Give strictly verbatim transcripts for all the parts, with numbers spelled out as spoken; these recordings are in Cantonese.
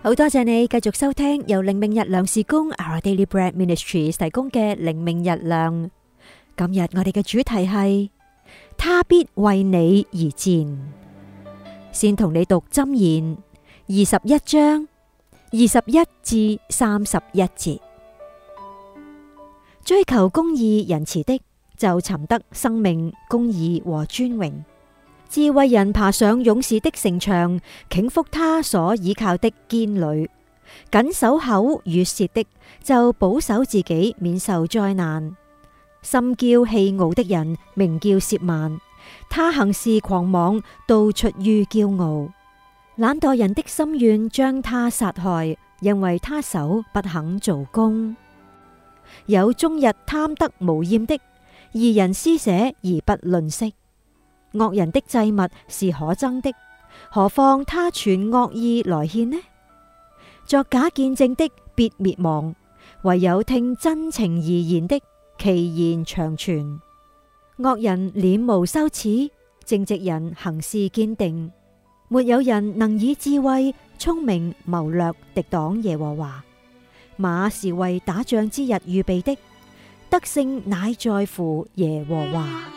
好多謝你繼續收聽由靈命日糧事工 Our Daily Bread Ministries 提供嘅靈命日糧。今日我哋嘅主題係他必為你而戰。先同你讀箴言二十一章二十一至三十一節。追求公義仁慈的，就尋得生命、公義和尊榮。智慧人爬上勇士的城牆，傾覆他所倚靠的堅壘。謹守口與舌的，就保守自己免受災難。心驕氣傲的人，名叫褻慢，他行事狂妄，都出於驕傲。懶惰人的心願將他殺害，因為他手不肯做工。有終日貪得無厭的，義人施捨而不吝嗇。惡人的祭物是可憎的，何況他存惡意來獻呢？作假見證的必滅亡，唯有聽真情而言的，其言長存。惡人臉無羞恥，正直人行事堅定。沒有人能以智慧、聰明、謀略敵擋耶和華。馬是為打仗之日預備的，得勝乃在乎耶和華。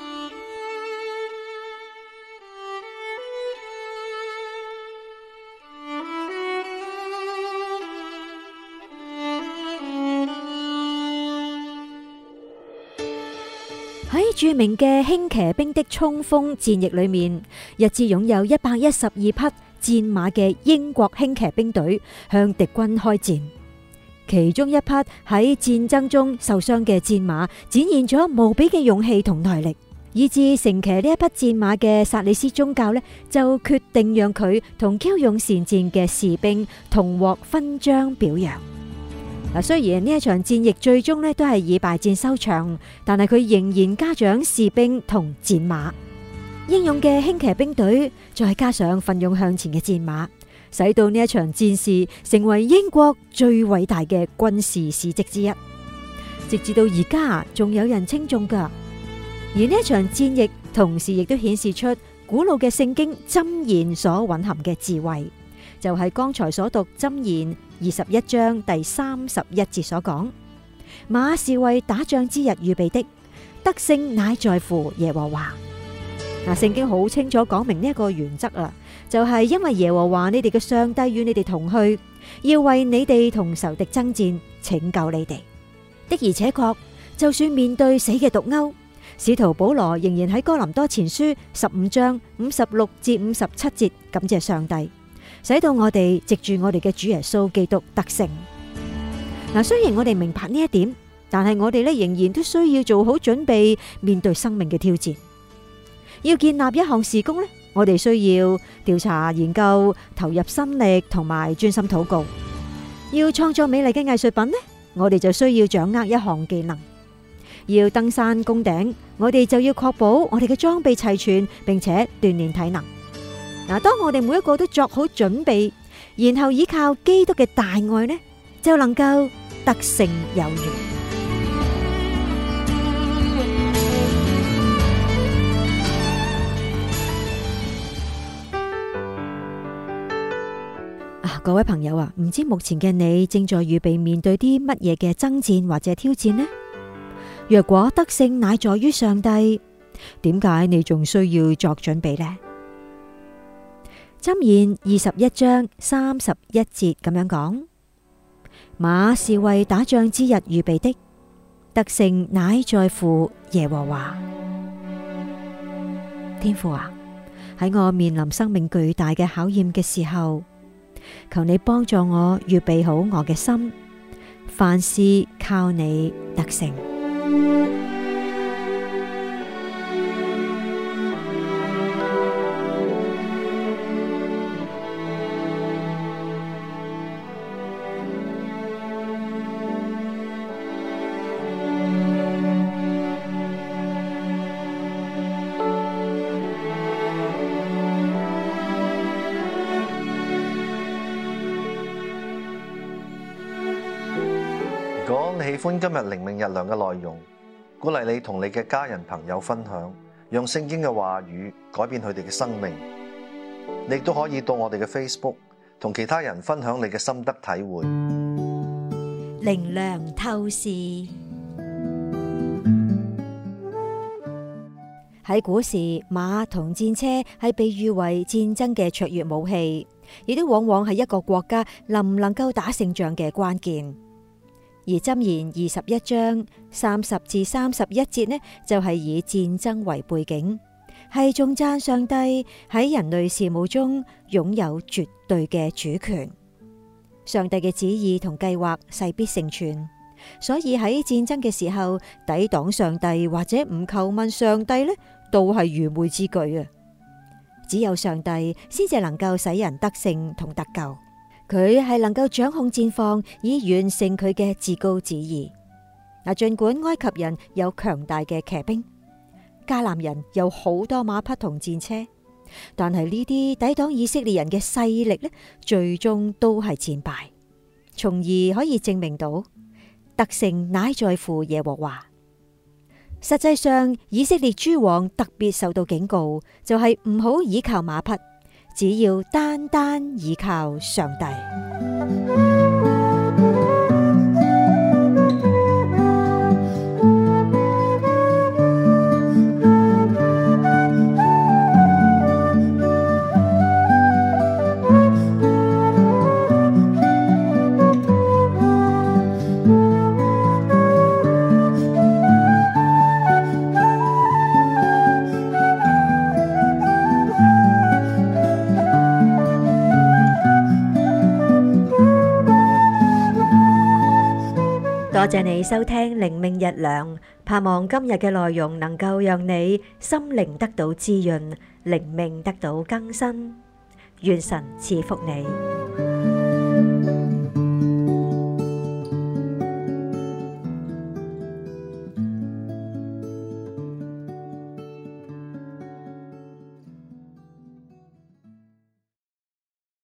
喺著名嘅輕騎兵的衝鋒戰役裏面，一支擁有一百一十二匹戰馬嘅英國輕騎兵隊向敵軍開戰。其中一匹喺戰爭中受傷嘅戰馬展現咗無比嘅勇氣同耐力，以致乘騎呢一匹戰馬嘅薩里斯宗教呢，就決定讓佢同驍勇善戰嘅士兵同獲勳章表揚。嗱，雖然呢一場戰役最終呢都係以敗戰收場，但係佢仍然嘉獎士兵同戰馬。英勇嘅輕騎兵隊，再加上奮勇向前嘅戰馬，使到呢一場戰事成為英國最偉大嘅軍事事蹟之一。直至到而家，仲有人稱頌噶。而呢一場戰役，同時亦都顯示出古老嘅聖經箴言所蘊含嘅智慧，就係剛才所讀箴言二十一章第三十一節所講：馬是為打仗之日預備的，得勝乃在乎耶和華。嗱，聖經好清楚講明呢一個原則啊，就係因為耶和華你哋嘅上帝與你哋同去，要為你哋同仇敵爭戰，拯救你哋。的而且確，就算面對死嘅毒鈎，使徒保羅仍然喺哥林多前書十五章五十六至五十七節感謝上帝，使到我哋藉住我哋嘅主耶穌基督得勝。嗱，雖然我哋明白呢一點，但係我哋咧仍然都需要做好準備，面對生命嘅挑戰。要建立一項事工咧，我哋需要調查研究、投入心力同埋專心禱告。要創作美麗嘅藝術品咧，我哋就需要掌握一項技能。要登山攻頂，我哋就要確保我哋嘅裝備齊全，並且鍛煉體能。嗱，當我哋每一個都作好準備，然後依靠基督嘅大愛呢，就能夠得勝有餘。啊，各位朋友啊，唔知目前嘅你正在預備面對啲乜嘢嘅爭戰或者挑戰呢？若果得勝乃在於上帝，點解你仲需要作準備呢？箴言二十一章三十一節咁樣講：馬是為打仗之日預備的，得勝乃在乎耶和華。天父啊，喺我面臨生命巨大嘅考驗嘅時候，求你幫助我預備好我嘅心，凡事靠你得勝。 如果你喜歡今日靈命日糧嘅內容，鼓勵你同你嘅家人朋友分享，讓聖經嘅話語改變佢哋嘅生命。你亦都可以到我哋嘅 Facebook 同其他人分享你嘅心得體會。 靈糧透視。喺古時，馬同戰車係被譽為戰爭嘅卓越武器，亦都往往係一個國家能唔能夠打勝仗嘅關鍵。而箴言二十一章三十至三十一節呢，就係以戰爭為背景，係頌讚上帝喺人類事務中擁有絕對嘅主權。上帝嘅旨意同計劃勢必成全，所以喺戰爭嘅時候，抵擋上帝或者唔求問上帝呢，都係愚昧之舉啊！只有上帝先至能夠使人得勝同得救，佢係能夠掌控戰況，以完成佢嘅至高旨意。嗱，盡管埃及人有強大嘅騎兵，迦南人有好多馬匹同戰車，但係呢啲抵擋以色列人嘅勢力呢，最終都係戰敗，從而可以證明到得勝乃在乎耶和華。實際上，以色列諸王特別受到警告，就係唔好倚靠馬匹，只要單單倚靠上帝。多謝你收聽靈命日糧，盼望今日嘅內容能夠讓你心靈得到滋潤，靈命得到更新。願神賜福你。